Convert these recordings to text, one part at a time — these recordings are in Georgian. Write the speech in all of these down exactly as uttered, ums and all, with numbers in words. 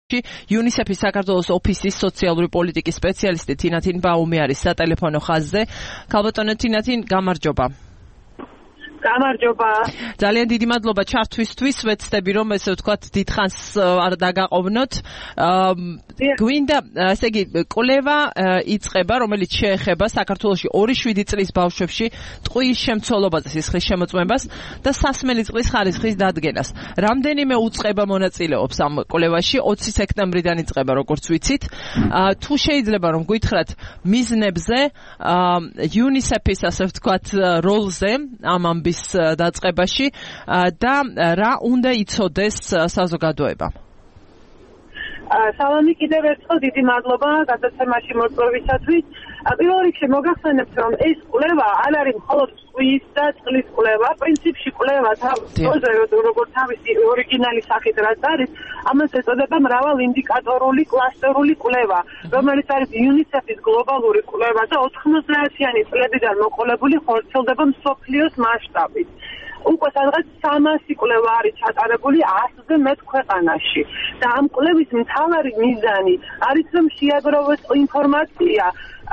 UNICEF-ის საქართველოს ოფისის სოციალური პოლიტიკის სპეციალისტი თინათინ ბაუმი არის სატელეფონო ხაზზე. ქალბატონო თინათინ, გამარჯობა. გამარჯობა. ძალიან დიდი მადლობა ჩართვისთვის. ვეცდები რომ ესე ვთქვათ დიდხანს არ დაგაყოვნოთ. გვინდა, ესე იგი, კვლევა იწყება, რომელიც შეეხება საქართველოში ორი შვიდი წლის ბავშვებში ტყუის შემცველობაზე, სისხლის შემოწმებას და სასმელი წყლის ხარისხის დადგენას. რამდენიმე უწყება მონაწილეობს ამ კვლევაში, ოცი სექტემბრიდან იწყება, როგორც ვიცით. თუ შეიძლება რომ გითხრათ მიზნებზე, UNICEF-ის ასე ვთქვათ როლზე ამ ამბის დაწყებაში და რა უნდა იცოდეს საზოგადოება. სალამი კიდევ ერთხელ დიდი მადლობა გადაცემაში მოწვევისათვის. პირველ რიგში მოგახსენებთ რომ ეს კვლევა არ არის მხოლოდ ტყუის და წყლის კვლევა, პრინციპში კვლევა თავზე როგორც თავისი ორიგინალი სახით რაც არის, ამას ეწოდება მრავალ ინდიკატორული კლასტერული კვლევა, რომელიც არის UNICEF-ის გლობალური კვლევა და ოთხმოცდაათიანი წლებიდან მოყოლებული ხორციელდება მსოფლიოს მასშტაბით. უკვე სადღაც სამასი კვლევა არის ჩატარებული ასზე მეტ ქვეყანაში და ამ კვლევის მთავარი მიზანი არის რომ შეაგროვოს ინფორმაცია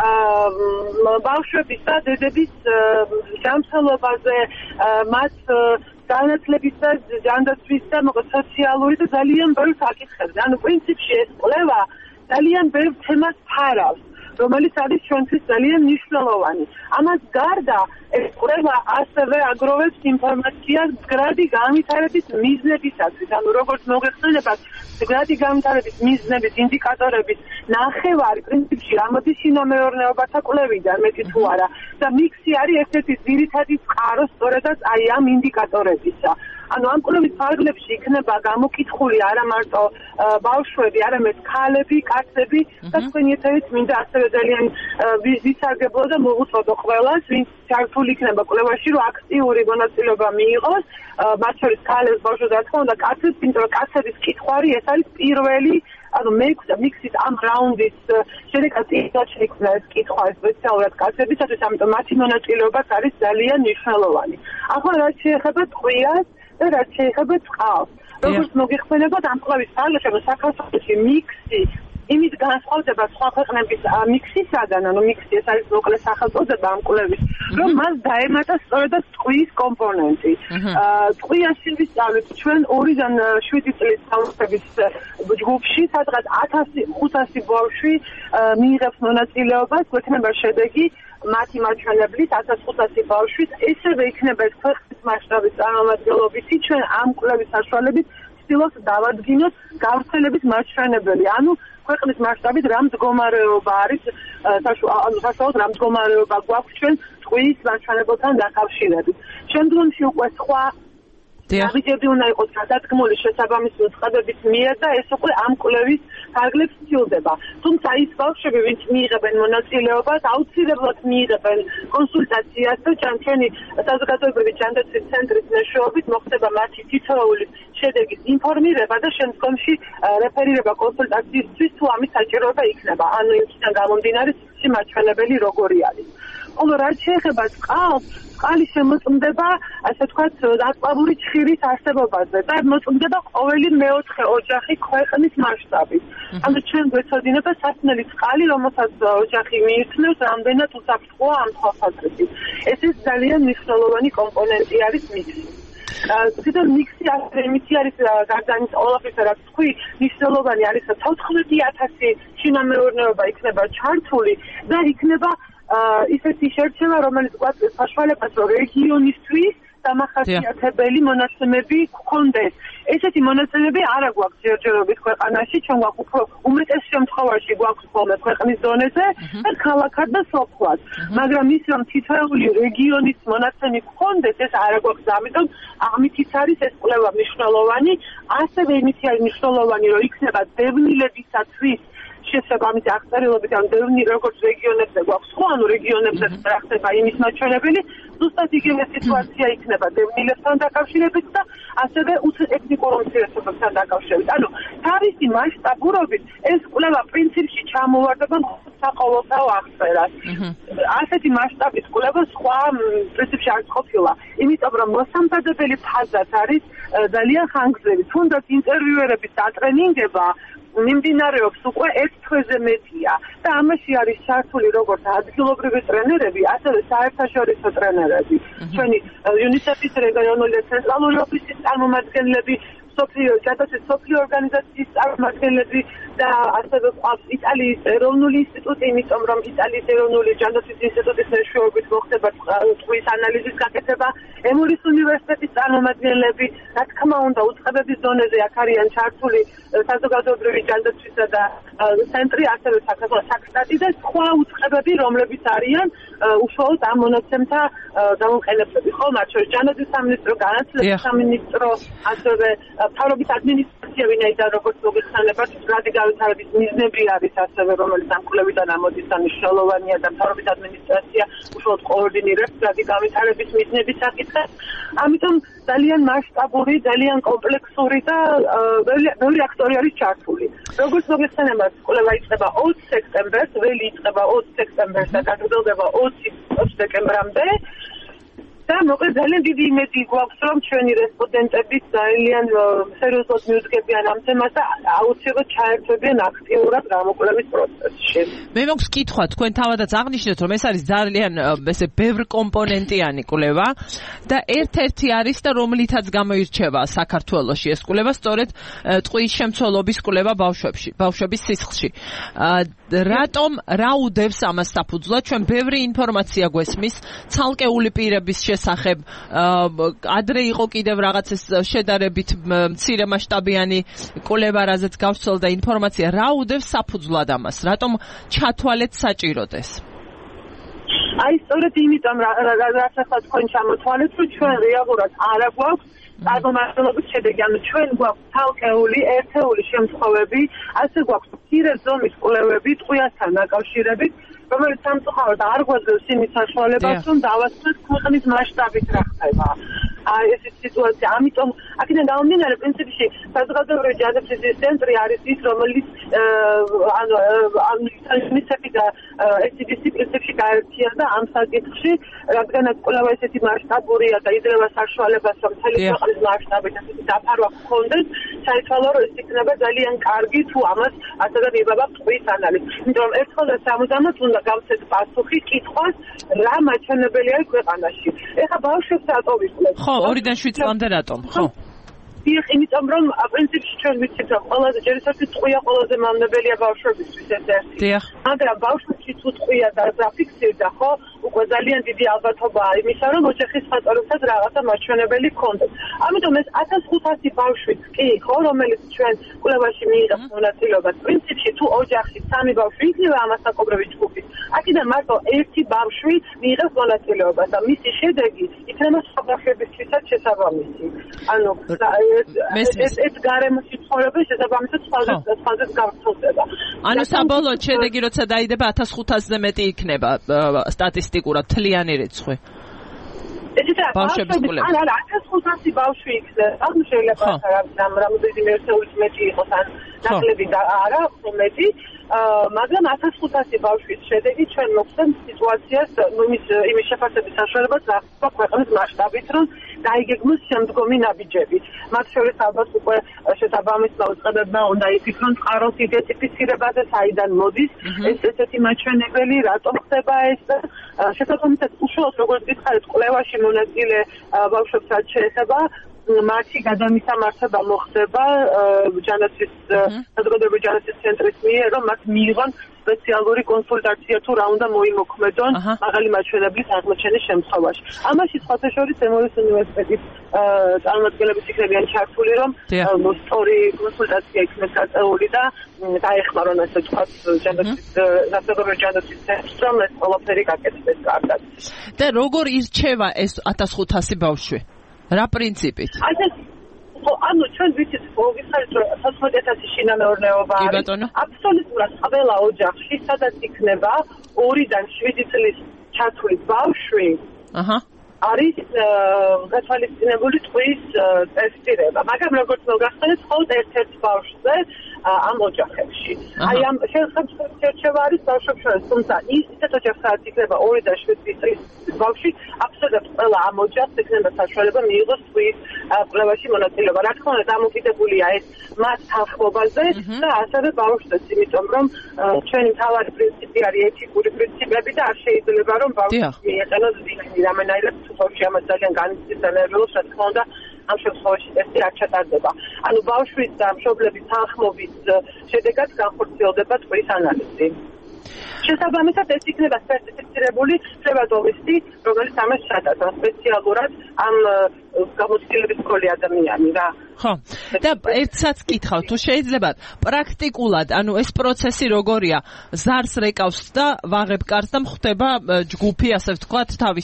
ბავშვების და დედების ჯანმრთელობაზე, მათ განათლების და ჯანდაცვის და მოკლედ სოციალური და ძალიან ბევრ საკითხებზე. ანუ პრინციპში ეს კვლევა ძალიან ბევრ თემას ფარავს, რომელიც არის ჩვენთვის ძალიან მნიშვნელოვანი. ამას გარდა ეს კვლევა ასევე აგროვებს ინფორმაციას მდგრადი განვითარების მიზნებისათვის. ანუ როგორც მოგეხსენებათ, მდგრადი განვითარების მიზნების ინდიკატორების ნახევარი პრინციპში ამოდის შინამეურნეობათა კვლევიდან, მეტი თუ არა. და მიქსი არის ერთ-ერთი ძირითადი წყარო სწორედაც აი ამ ინდიკატორებისა. ანუ ამ კვლევის ფარგლებში იქნება გამოკითხული არა მარტო ბავშვები, არამედ ქალები, კაცები და თქვენი ეთერით მინდა ასევე ძალიან ვისარგებლო და მოვუწოდო ყველას, ვინც ჩართული იქნება კვლევაში, რომ აქტიური მონაწილეობა მიიღოს, მათ შორის ქალებს, ბავშვებს და რა თქმა უნდა კაცებს, იმიტომ რომ კაცების კითხვარი ეს არის პირველი, ანუ მეექვსე მიქსის ამ რაუნდის შედეგად იქნება ეს კითხვა სპეციალურად კაცებისათვის, ამიტომ მათი მონაწილეობაც არის ძალიან მნიშვნელოვანი. ახლა რაც შეეხება ტყვიას და რაც შეეხება წყალს. როგორც მოგეხსენებათ, ამ კვლევის ფარგლებში საქართველოში მიქსი იმით განსხვავდება სხვა ქვეყნების მიქსისაგან, ანუ მიქსი ეს არის მოკლე სახელწოდება ამ კვლევის, რომ მას დაემატა სწორედაც ტყუის კომპონენტი. ტყვიას შევისწავლეთ ჩვენ ორიდან შვიდი წლის ბავშვების ჯგუფში, სადღაც ათასი ხუთასი ბავშვი მიიღებს მონაწილეობას, გვექნება შედეგი მათი მაჩვენებლის ათას ხუთასი ბავშვის, ესევე იქნება ეს ქვეყნის მასშტაბის წარმომადგენლობითი, ჩვენ ამ კვლევის საშუალებით ვცდილობთ დავადგინოთ გავრცელების მაჩვენებელი, ანუ ქვეყნის მასშტაბით რა მდგომარეობა არის, საშუალოდ რა მდგომარეობა გვაქვს ჩვენ ტყუის მაჩვენებელთან დაკავშირებით. შემდგომში უკვე სხვა ნაბიჯები უნდა იყოს გადადგმული შესაბამისი უწყებების მიერ და ეს უკვე ამ კვლევის ფარგლებს სცილდება. თუმცა ის ბავშვები, ვინც მიიღებენ მონაწილეობას, აუცილებლად მიიღებენ კონსულტაციას და ჩვენი საზოგადოებრივი ჯანდაცვის ცენტრის მეშვეობით მოხდება მათი თითოეული შედეგის ინფორმირება და შემდგომში რეფერირება კონსულტაციისთვის, თუ ამის საჭიროება იქნება. ანუ იმისგან გამომდინარე, მაჩვენებელი როგორი არის. ხოლო რაც შეეხება წყალს, წყალი შემოწმდება, ასე ვთქვათ, დაწვავური ცხირის არსებობაზე და მოწმდება ყოველი მეოთხე ოჯახი ქვეყნის მასშტაბით. ანუ ჩვენ გვეცოდინება სასმელი წყალი, რომელსაც ოჯახი მიირთმევს, რამდენად უსაფრთხოა ამ თვალსაზრისით. ეს ის ძალიან მნიშვნელოვანი კომპონენტი არის მიქსი. კიდევ მიქსი ასევე იმითი არის გარდა ამის ყველაფრისა, რაც თქვი, მნიშვნელოვანი არის თოთხმეტი ათასი შინამეურნეობა იქნება ჩართული და იქნება ისეთი შერჩევა, რომელიც გვაძლევს საშუალებას, რომ რეგიონისთვის დამახასიათებელი მონაცემები გქონდეს. ესეთი მონაცემები არა გვაქვს ჯერჯერობით ქვეყანაში, ჩვენ გვაქვს უფრო უმეტეს შემთხვევაში გვაქვს ხოლმე ქვეყნის დონეზე და ქალაქად და სოფლად. მაგრამ ის რომ თითოეული რეგიონის მონაცემი გქონდეს, ეს არა გვაქვს, ამიტომ ამითიც არის ეს კვლევა მნიშვნელოვანი, ასევე იმითი არის მნიშვნელოვანი, რომ იქნება დევნილებისათვის შესაბამისი აღწერილობით, ან დევნი როგორც რეგიონებზე გვაქვს ხო, ანუ რეგიონებზე რა ხდება იმის მაჩვენებელი, ზუსტად იგივე სიტუაცია იქნება დევნილებთან დაკავშირებით და ასევე ეთნიკურ უმცირესობებთან დაკავშირებით. ანუ თავისი მასშტაბურობით ეს კვლევა პრინციპში ჩამოვარდება საყოველთაო აღწერას. ასეთი მასშტაბის კვლევა სხვა პრინციპში არ ყოფილა, იმიტომ რომ მოსამზადებელი ფაზაც არის ძალიან ხანგრძლივი. თუნდაც ინტერვიუერების დატრენინგება მიმდინარეობს უკვე ერთ თვეზე მეტია და ამაში არის ჩართული როგორც ადგილობრივი ტრენერები, ასევე საერთაშორისო ტრენერები. ჩვენი UNICEF-ის რეგიონული და ცენტრალური ოფისის წარმომადგენლები, სოფლიო ჯადოსის სოფლიო ორგანიზაციის წარმომადგენლები და ასევე ყავს იტალიის ეროვნული ინსტიტუტი, იმიტომ რომ იტალიის ეროვნული ჯადოსის ინსტიტუტის მეშვეობით მოხდება ტყვის ანალიზის გაკეთება, ემურის უნივერსიტეტის წარმომადგენლები, რა თქმა უნდა, უწყებების ზონაზე აქ არიან ჩართული საზოგადოებრივი ჯანდაცვისა და ცენტრი, ასევე საკრიტატი და სხვა უწყებები, რომლებიც არიან უშუალოდ ამ მონაცემთა გამომყენებლები. ხო, მათ შორის ჯანდაცვის სამინისტრო, განათლების სამინისტრო, ასევე მთავრობის ადმინისტრაცია, ვინაიდან როგორც მოგეხსენებათ, სწრაფი განვითარების მიზნები არის ასევე, რომელიც ამ კვლევიდან ამოდის და მნიშვნელოვანია და მთავრობის ადმინისტრაცია უშუალოდ კოორდინირებს სწრაფი განვითარების მიზნების საკითხებს. ამიტომ ძალიან მასშტაბური, ძალიან კომპლექსური და ბევრი აქტორი არის ჩართული. როგორც მოგეხსენებათ, კვლევა იწყება ოცი სექტემბერს, ველი იწყება ოცი სექტემბერს და გაგრძელდება ოცი დეკემბრამდე. და მოკლედ ძალიან დიდი იმედი გვაქვს, რომ ჩვენი რესპონდენტები ძალიან სერიოზულად მიუძღებიან ამ თემას და აუცილებლად ჩაერთვებიან აქტიურად გამოკვლევის პროცესში. მე მოგს კითხვა, თქვენ თავადაც აღნიშნეთ, რომ ეს არის ძალიან ესე ბევრკომპონენტიანი კვლევა და ერთ-ერთი არის და რომლითაც გამოირჩევა საქართველოში ეს კვლევა, სწორედ ტყვის შემცველობის კვლევა ბავშვებში, ბავშვების სისხლში. რატომ რა უდევს ამას საფუძვლად? ჩვენ ბევრი ინფორმაცია გვესმის ცალკეული პირების შესახებ, ადრე იყო კიდევ რაღაცის შედარებით მცირე მასშტაბიანი კვლევა, რაზეც გავცელდა ინფორმაცია. რა უდევს საფუძვლად ამას? რატომ ჩათვალეთ საჭიროდ ეს? აი, სწორედ იმიტომ, რაც ახლა თქვენ ჩამოთვალეთ, რომ ჩვენ რეალურად არა გვაქვს წარმომადგენლობის შედეგი, ანუ ჩვენ გვაქვს ცალკეული ერთეული შემთხვევები, ასე გვაქვს მცირე ზომის კვლევები ტყვიასთან დაკავშირებით, რომელიც სამწუხაროდ არ გვაძლევს იმის საშუალებას, რომ დავასწროთ ქვეყნის მასშტაბით რა ხდება. აი ეს სიტუაცია, ამიტომ აქედან გამომდინარე, პრინციპში საზოგადოებრივი ჯანდაცვის ცენტრი არის ის, რომელიც ანუ ანუ UNICEF-ი და ეს დი-სი პრინციპში გაერთიანდა ამ საკითხში, რადგანაც კვლევა ესეთი მასშტაბურია და იძლევა საშუალებას, რომ მთელი ქვეყნის მასშტაბით ესეთი დაფარვა გქონდეს, საითვალო რომ ეს იქნება ძალიან კარგი, თუ ამას ასევე მიბაბა ტყვის ანალიზი. იმიტომ რომ ერთხელ და სამუდამოდ უნდა გავცეთ პასუხი კითხვას, რა მაჩვენებელი არის ქვეყანაში. ეხლა ბავშვებს რატო ვიყოლებ? ხო, ორიდან შვიდ წლამდე რატომ? ხო. დიახ, იმიტომ რომ პრინციპში ჩვენ ვიცით, რომ ყველაზე ჯერისათვის ტყვია ყველაზე მავნებელია ბავშვებისთვის ერთ-ერთი. დიახ. მაგრამ ბავშვებში თუ ტყვია დაფიქსირდა, ხო, უკვე ძალიან დიდი ალბათობაა იმისა, რომ ოჯახის მხატვარებსაც რაღაცა მაჩვენებელი გქონდეს. ამიტომ ეს ათას ხუთასი ბავშვიც კი, ხო, რომელიც ჩვენ კვლევაში მიიღებს მონაწილეობას, პრინციპში თუ ოჯახში სამი ბავშვი იქნება ამასაკობრივი ჯგუფი, აქედან მარტო ერთი ბავშვი მიიღებს მონაწილეობას და მისი შედეგი იქნება სხვა ბავშვებისთვისაც შესაბამისი. ანუ ეს ეს გარემოში ცხოვრება შესაბამისად სხვადასხვა სხვადასხვა გავრცელდება. ანუ საბოლოოდ შედეგი როცა დაიდება ათას ხუთასზე მეტი იქნება სტატისტიკურად თლიანი რიცხვი. ბავშვების კვლევა. არა, არა, ათას ხუთასი ბავშვი იქნება. ანუ შეიძლება ამ რამოდენიმე ერთეულით მეტი იყოს ან ნაკლები და არა, მეტი. მაგრამ ათას ხუთასი ბავშვის შედეგი ჩვენ მოგვცემს სიტუაციას იმის იმის შეფასების საშუალებას რა ქვეყნის მასშტაბით, რომ დაიგეგმოს შემდგომი ნაბიჯები. მათ შორის ალბათ უკვე შესაბამის მოწყობებმა უნდა იფიქრონ წყაროს იდენტიფიცირებაზე, საიდან მოდის ეს ესეთი მაჩვენებელი, რატომ ხდება ეს და შესაბამისად უშუალოდ როგორც გითხარით, კვლევაში მონაწილე ბავშვებს რაც შეეხება მათი გადამისამართება მოხდება ჯანდაცვის საზოგადოებრივი ჯანდაცვის ცენტრის მიერ, რომ მათ მიიღონ სპეციალური კონსულტაცია თუ რა უნდა მოიმოქმედონ მაღალი მაჩვენებლის აღმოჩენის შემთხვევაში. ამაში სხვათა შორის ემურის უნივერსიტეტის წარმომადგენლები იქნებიან ჩართული, რომ სწორი კონსულტაცია იქნეს გაწეული და დაეხმარონ ასე ვთქვათ ჯანდაცვის საზოგადოებრივი ჯანდაცვის ცენტრს, რომ ეს ყველაფერი გაკეთდეს კარგად. და როგორ ირჩევა ეს ათას ხუთასი ბავშვი? რა პრინციპით? ხო, ანუ ჩვენ ვიცით, მოგიხარით, რომ თოთხმეტი ათასი შინამეურნეობა არის. აბსოლუტურად ყველა ოჯახში, სადაც იქნება ორიდან შვიდი წლის ჩათვლით ბავშვი, აჰა, არის გათვალისწინებული ტყვის ტესტირება. მაგრამ როგორც მოგახსენეთ, მხოლოდ ერთ-ერთ ბავშვზე ამ ოჯახებში. აი ამ შერჩევა არის ბავშვებს შორის, თუმცა ისეთ ოჯახსაც იქნება ორი და შვიდი წლის ბავშვი, აბსოლუტურად ყველა ამ ოჯახს ექნება საშუალება მიიღოს ტყუის კვლევაში მონაწილეობა. რა თქმა უნდა, დამოკიდებულია ეს მათ თანხმობაზე და ასევე ბავშვებს, იმიტომ რომ ჩვენი მთავარი პრინციპი არის ეთიკური პრინციპები და არ შეიძლება რომ ბავშვს მიეყენოს დინამი რამენაირად თუ ბავშვი ამას ძალიან განიცდის და ნერვიულობს, რა თქმა უნდა ამ შემთხვევაში ტესტი არ ჩატარდება. ანუ ბავშვის და მშობლების თანხმობის შედეგად განხორციელდება ტყუის ანალიზი. შესაბამისად ეს იქნება სპეციფიცირებული ფსევდოლისტი, რომელიც ამას ჩატარდა სპეციალურად ამ გამოცდილების მქონე ადამიანი რა. ხო. და ერთსაც კითხავ, თუ შეიძლება პრაქტიკულად, ანუ ეს პროცესი როგორია? ზარს რეკავს და ვაღებ კარს და მხდება ჯგუფი, ასე ვთქვათ, თავის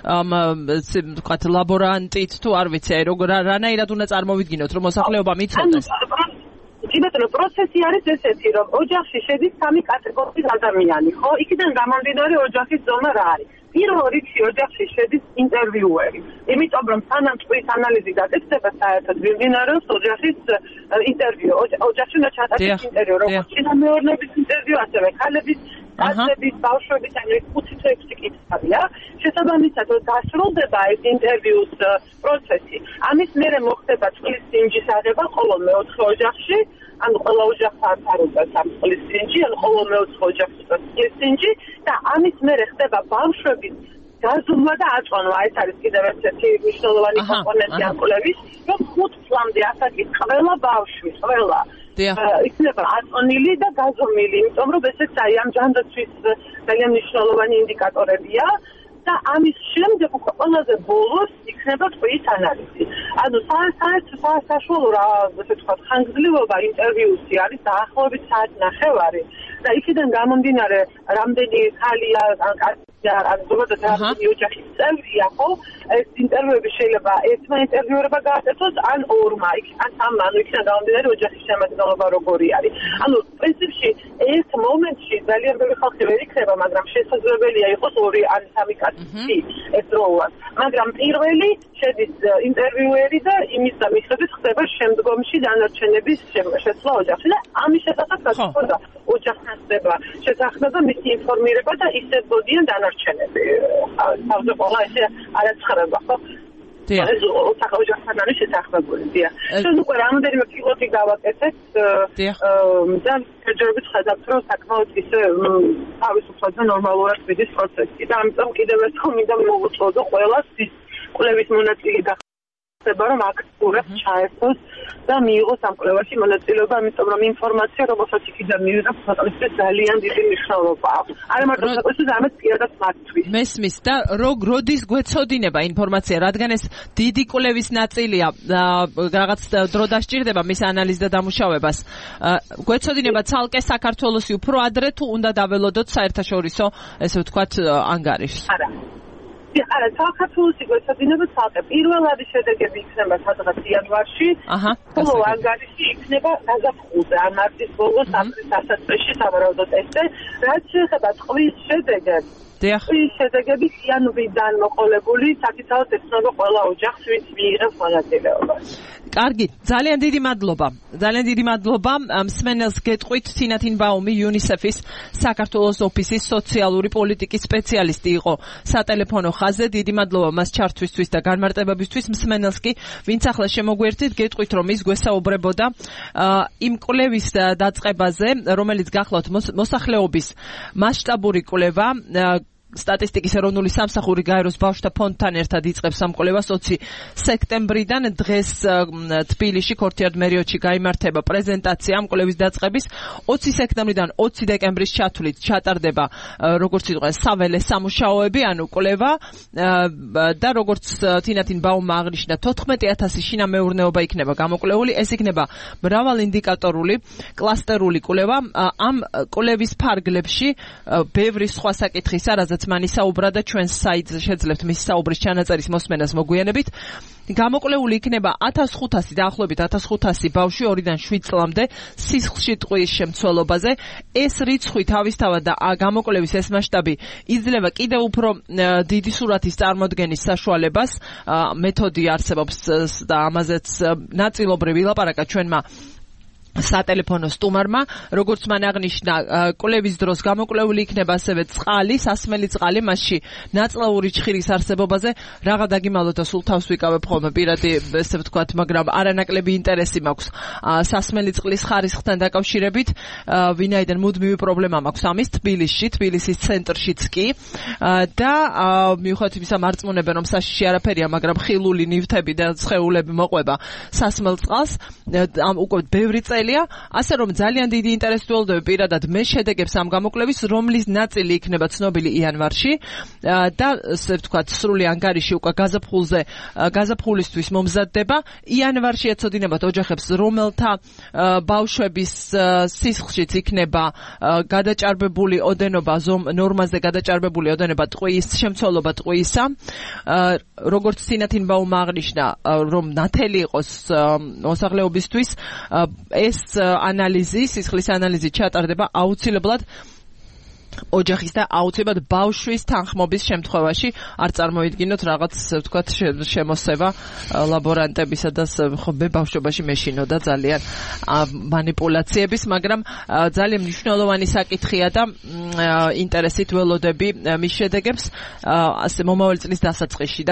ვთქვათ ლაბორანტით თუ არ ვიცი, აი როგორ რანაირად უნდა წარმოვიდგინოთ, რომ მოსახლეობა მიცოდეს? იმიტომ პროცესი არის ესეთი, რომ ოჯახში შედის სამი კატეგორიის ადამიანი, ხო? იქიდან გამომდინარე ოჯახის ზომა რა არის? პირველ რიგში ოჯახში შედის ინტერვიუერი. იმიტომ რომ სანამ ტყუის ანალიზი გაკეთდება, საერთოდ მიმდინარეობს ოჯახის ინტერვიუ. ოჯახში უნდა ჩატარდეს ინტერვიუ, როგორც წინამეორნების ინტერვიუ, ასევე ქალების, კაცების, ბავშვების, ანუ ხუთი თუ ექვსი კითხვია. შესაბამისად, დასრულდება ეს ინტერვიუს პროცესი. ამის მერე მოხდება წყლის სინჯის აღება ყოველ მეოთხე ოჯახში. ანუ ყველა ოჯახთან თარიღდება წყლის სინჯი, ანუ ყოველ მეოთხე ოჯახში წყლის სინჯი და ამის მერე ხდება ბავშვების გაზომვა და აწვანა. ეს არის კიდევ ერთი მნიშვნელოვანი კომპონენტი ამ კვლევის, რომ ხუთ წლამდე ასაკის ყველა ბავშვი, ყველა იქნება აწონილი და გაზომილი, იმიტომ რომ ესეც აი ამ ჯანდაცვის ძალიან მნიშვნელოვანი ინდიკატორებია. და ამის შემდეგ უკვე ყველაზე ბოლოს იქნება ტყუის ანალიზი. ანუ საერთოდ საშუალო რა ასე ვთქვათ ხანგრძლივობა ინტერვიუსი არის დაახლოებით საათი ნახევარი და იქიდან გამომდინარე რამდენი ხალია ან კაცია ან ზოგადად რამდენი ოჯახის წევრია, ხო? ეს ინტერვიუები შეიძლება ერთმა ინტერვიუერმა გააკეთოს ან ორმა, ან სამმა, ანუ იქიდან გამომდინარე ოჯახის შემადგენლობა როგორი არის. ანუ პრინციპში ერთ მომენტში ძალიან ბევრი ხალხი ვერ იქნება, მაგრამ შესაძლებელია იყოს ორი ან სამი კაცი ერთდროულად. მაგრამ პირველი შედის ინტერვიუერი და იმის და მიხედვით ხდება შემდგომში დანარჩენების შესვლა ოჯახში და ამის შესახებ გასაგებია ოჯახთან ხდება შეთანხმება, მისი ინფორმირება და ისე გოდიან დანარჩენები. თავზე ყველა ესე არ აცხრება, ხო? დიახ. ეს ოჯახთან არის შეთანხმებული, დიახ. ჩვენ უკვე რამოდენიმე პილოტი გავაკეთეთ და ჯერჯერობით ხედავთ, რომ საკმაოდ ისე თავისუფლად და ნორმალურად მიდის პროცესი და ამიტომ კიდევ ერთხელ მინდა მოვუწყოდო ყველას ის კვლევის მონაწილე ხდება, რომ აქტიურად ჩაერთოს და მიიღოს ამ კვლევაში მონაწილეობა, ამიტომ რომ ინფორმაცია რომელსაც იქიდან მივიღებთ, საკუთრების ძალიან დიდი მნიშვნელობა აქვს. არა მარტო საკუთრების, არამედ პირადად მათთვის. მესმის და როდის გვეცოდინება ინფორმაცია, რადგან ეს დიდი კვლევის ნაწილია, რაღაც დრო დასჭირდება მის ანალიზს და დამუშავებას. გვეცოდინება ცალკე საქართველოსი უფრო ადრე თუ უნდა დაველოდოთ საერთაშორისო, ესე ვთქვათ, ანგარიშს? არა. არა, საქართველოსი გვეცოდინება ცალკე. პირველადი შედეგები იქნება სადღაც იანვარში, ხოლო ანგარიში იქნება გაზაფხულზე, ან მარტის ბოლოს, აპრილის დასაწყისში სავარაუდო ტესტი, რაც შეეხება ტყვის შედეგებს. ტყვის შედეგები იანვრიდან მოყოლებული, საკითხავთ ეცნობა ყველა ოჯახს, ვინც მიიღებს მონაწილეობას. კარგი, ძალიან დიდი მადლობა. ძალიან დიდი მადლობა. მსმენელს გეტყვით, თინა თინბაუმი, იუნისეფის საქართველოს ოფისის სოციალური პოლიტიკის სპეციალისტი იყო სატელეფონო ხაზზე. დიდი მადლობა მას ჩართვისთვის და განმარტებებისთვის. მსმენელს კი, ვინც ახლა შემოგვერთით, გეტყვით, რომ ის გვესაუბრებოდა იმ კვლევის დაწყებაზე, რომელიც გახლავთ მოსახლეობის მასშტაბური კვლევა, სტატისტიკის ეროვნული სამსახური გაეროს ბავშვთა ფონდთან ერთად იწყებს ამ კვლევას ოცი სექტემბრიდან. დღეს თბილისში ქორთიარდ მერიოტში გაიმართება პრეზენტაცია ამ კვლევის დაწყების. ოცი სექტემბრიდან ოცი დეკემბრის ჩათვლით ჩატარდება, როგორც იტყვეს, საველე სამუშაოები, ანუ კვლევა და როგორც თინა თინბაუმმა აღნიშნა, თოთხმეტი ათასი შინამეურნეობა იქნება გამოკვლეული. ეს იქნება მრავალინდიკატორული კლასტერული კვლევა. ამ კვლევის ფარგლებში ბევრი სხვა საკითხისა, რაზეც მან ისაუბრა და ჩვენ საიტზე შეძლებთ მის საუბრის ჩანაწერის მოსმენას მოგვიანებით. გამოკვლეული იქნება ათას ხუთასი დაახლოებით ათას ხუთასი ბავშვი ორიდან შვიდ წლამდე სისხლში ტყუის შემცველობაზე. ეს რიცხვი თავისთავად და გამოკვლევის ეს მასშტაბი იძლევა კიდევ უფრო დიდი სურათის წარმოდგენის საშუალებას. მეთოდი არსებობს და ამაზეც ნაწილობრივ ილაპარაკა ჩვენმა სატელეფონო სტუმარმა, როგორც მან აღნიშნა, კვლევის დროს გამოკვლეული იქნება ასევე წყალი, სასმელი წყალი, მასში ნაწლავური ჩხირის არსებობაზე რაღა დაგიმალოთ და სულ თავს ვიკავებ ხოლმე პირადი, ესე ვთქვათ, მაგრამ არანაკლები ინტერესი მაქვს სასმელი წყლის ხარისხთან დაკავშირებით, ვინაიდან მუდმივი პრობლემა მაქვს ამის თბილისში, თბილისის ცენტრშიც კი და მიუხედავად იმისა მარწმუნებენ, რომ საშიში არაფერია, მაგრამ ხილული ნივთები და სხეულები მოყვება სასმელ წყალს, უკვე ბევრი ასე რომ ძალიან დიდი ინტერესი ველოდები პირადად მე შედეგებს ამ გამოკვლევის, რომლის ნაწილი იქნება ცნობილი იანვარში და ასე ვთქვათ სრული ანგარიში უკვე გაზაფხულზე გაზაფხულისთვის მომზადდება. იანვარში ეცოდინებათ ოჯახებს, რომელთა ბავშვების სისხლშიც იქნება გადაჭარბებული ოდენობა ნორმაზე გადაჭარბებული ოდენობა ტყვიის შემცველობა ტყვიისა. როგორც სინათინბაუმმა აღნიშნა, რომ ნათელი იყოს მოსახლეობისთვის, ეს ანალიზი, სისხლის ანალიზი ჩატარდება აუცილებლად ოჯახის და აუცილებლად ბავშვის თანხმობის შემთხვევაში. არ წარმოიდგინოთ რაღაც, ვთქვათ, შემოსევა ლაბორანტებისა და ხობე ბავშვობაში მეშინოდა ძალიან მანიპულაციების, მაგრამ ძალიან მნიშვნელოვანი საკითხია და ინტერესით ველოდები მის შედეგებს ასე მომავალ წლის დასაწყისში.